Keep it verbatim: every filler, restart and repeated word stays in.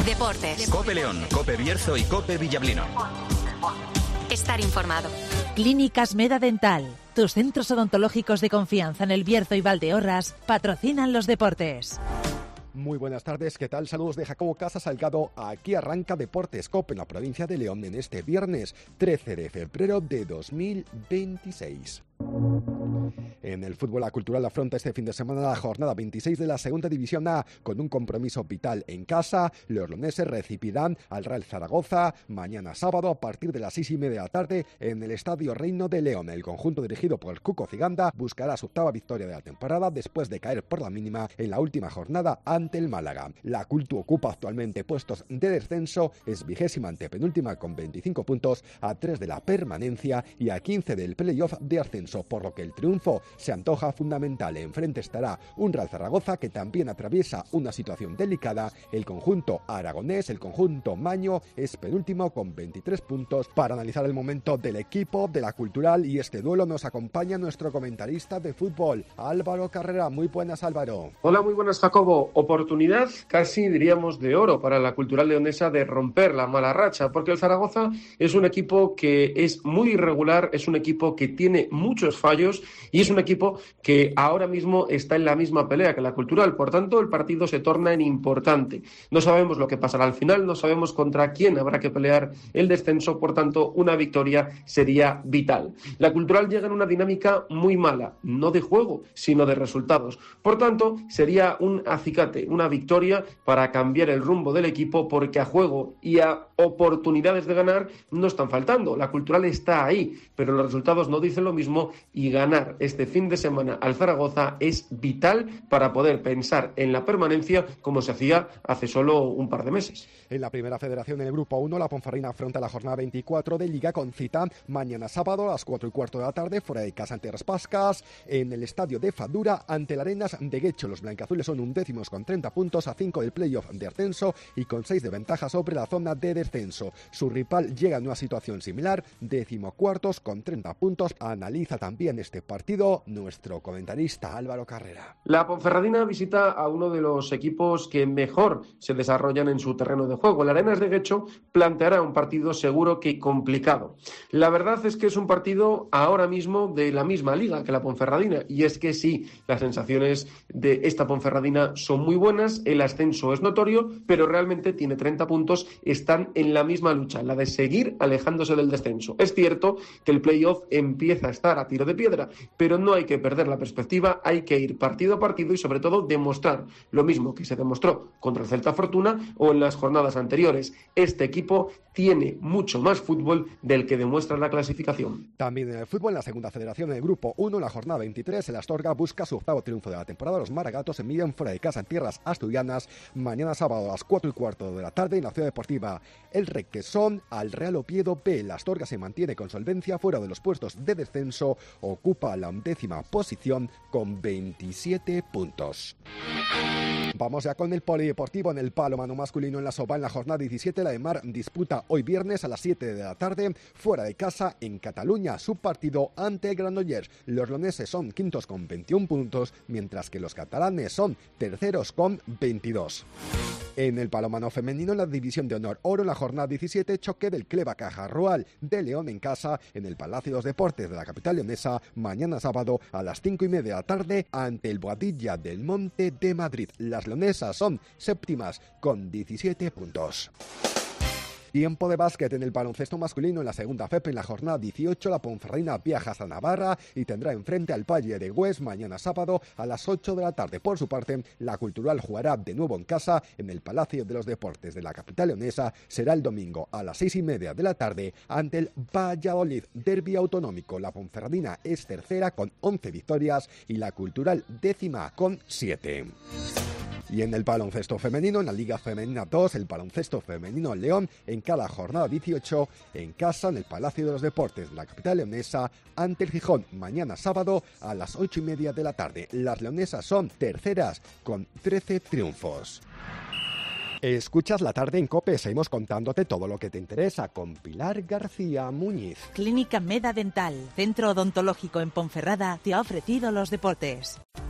Deportes. COPE León, COPE Bierzo y COPE Villablino. Estar informado. Clínicas Meda Dental. Tus centros odontológicos de confianza en El Bierzo y Valdeorras patrocinan los deportes. Muy buenas tardes, ¿qué tal? Saludos de Jacobo Casa Salgado. Aquí arranca Deportes COPE en la provincia de León en este viernes trece de febrero de dos mil veintiséis. En el fútbol, la Cultural afronta este fin de semana la jornada veintiséis de la Segunda División A con un compromiso vital en casa. Los leoneses recibirán al Real Zaragoza mañana sábado a partir de las seis y media de la tarde en el Estadio Reino de León. El conjunto dirigido por el Cuco Ciganda buscará su octava victoria de la temporada después de caer por la mínima en la última jornada ante el Málaga. La Cultu ocupa actualmente puestos de descenso, es vigésima antepenúltima con veinticinco puntos, a tres de la permanencia y a quince del playoff de ascenso, por lo que el triunfo se antoja fundamental. Enfrente estará un Real Zaragoza que también atraviesa una situación delicada. El conjunto aragonés, el conjunto maño, es penúltimo con veintitrés puntos. Para analizar el momento del equipo de la Cultural y este duelo nos acompaña nuestro comentarista de fútbol, Álvaro Carrera. Muy buenas, Álvaro. Hola, muy buenas, Jacobo. Oportunidad casi diríamos de oro para la Cultural leonesa de romper la mala racha, porque el Zaragoza es un equipo que es muy irregular, es un equipo que tiene muchos fallos y es un equipo que ahora mismo está en la misma pelea que la Cultural. Por tanto, el partido se torna en importante. No sabemos lo que pasará al final, no sabemos contra quién habrá que pelear el descenso, por tanto, una victoria sería vital. La Cultural llega en una dinámica muy mala, no de juego, sino de resultados. Por tanto, sería un acicate, una victoria para cambiar el rumbo del equipo, porque a juego y a oportunidades de ganar no están faltando. La Cultural está ahí, pero los resultados no dicen lo mismo y ganar este fin de semana al Zaragoza es vital para poder pensar en la permanencia como se hacía hace solo un par de meses. En la primera federación, en el grupo uno, la Ponferradina afronta la jornada veinticuatro de Liga con cita mañana sábado a las cuatro y cuarto de la tarde fuera de casa ante Las Pascas en el estadio de Fadura ante el Arenas de Guecho. Los blancazules son undécimos con treinta puntos, a cinco del playoff de ascenso y con seis de ventaja sobre la zona de descenso. Su rival llega en una situación similar, decimocuartos con treinta puntos. Analiza también este partido nuestro comentarista Álvaro Carrera. La Ponferradina visita a uno de los equipos que mejor se desarrollan en su terreno de juego. El Arenas de Guecho planteará un partido seguro que complicado. La verdad es que es un partido ahora mismo de la misma liga que la Ponferradina, y es que sí, las sensaciones de esta Ponferradina son muy buenas, el ascenso es notorio, pero realmente tiene treinta puntos, están en la misma lucha, la de seguir alejándose del descenso. Es cierto que el playoff empieza a estar a tiro de piedra, pero no hay que perder la perspectiva, hay que ir partido a partido y sobre todo demostrar lo mismo que se demostró contra el Celta Fortuna o en las jornadas anteriores. Este equipo tiene mucho más fútbol del que demuestra la clasificación. También en el fútbol, en la segunda federación, en el grupo uno, en la jornada veintitrés, el Astorga busca su octavo triunfo de la temporada. Los maragatos se miden fuera de casa en tierras asturianas mañana sábado a las cuatro y cuarto de la tarde en la ciudad deportiva El Requesón al Real Oviedo B. El Astorga se mantiene con solvencia fuera de los puestos de descenso, ocupa la undécima posición con veintisiete puntos. Vamos ya con el polideportivo. En el balonmano masculino en la Soba, en la jornada diecisiete, la de Mar disputa hoy viernes a las siete de la tarde fuera de casa en Cataluña su partido ante el Granollers. Los leoneses son quintos con veintiún puntos, mientras que los catalanes son terceros con veintidós. En el balonmano femenino, en la división de honor oro, en la jornada diecisiete, choque del Cleva Cajarroal de León en casa en el Palacio de los Deportes de la capital leonesa mañana sábado a las cinco y media de la tarde ante el Boadilla del Monte de Madrid. Las leonesas son séptimas con diecisiete puntos. Tiempo de básquet en el baloncesto masculino en la segunda F E P. En la jornada dieciocho, la Ponferradina viaja hasta Navarra y tendrá enfrente al Valle de Hues mañana sábado a las ocho de la tarde. Por su parte, la Cultural jugará de nuevo en casa en el Palacio de los Deportes de la capital leonesa. Será el domingo a las seis y media de la tarde ante el Valladolid. Derbi autonómico. La Ponferradina es tercera con once victorias y la Cultural décima con siete. Y en el baloncesto femenino, en la Liga Femenina dos, el baloncesto femenino León en cada jornada dieciocho en casa en el Palacio de los Deportes de la capital leonesa ante el Gijón mañana sábado a las ocho y media de la tarde. Las leonesas son terceras con trece triunfos. Escuchas La Tarde en COPE, seguimos contándote todo lo que te interesa con Pilar García Muñiz. Clínica Meda Dental, centro odontológico en Ponferrada, te ha ofrecido los deportes.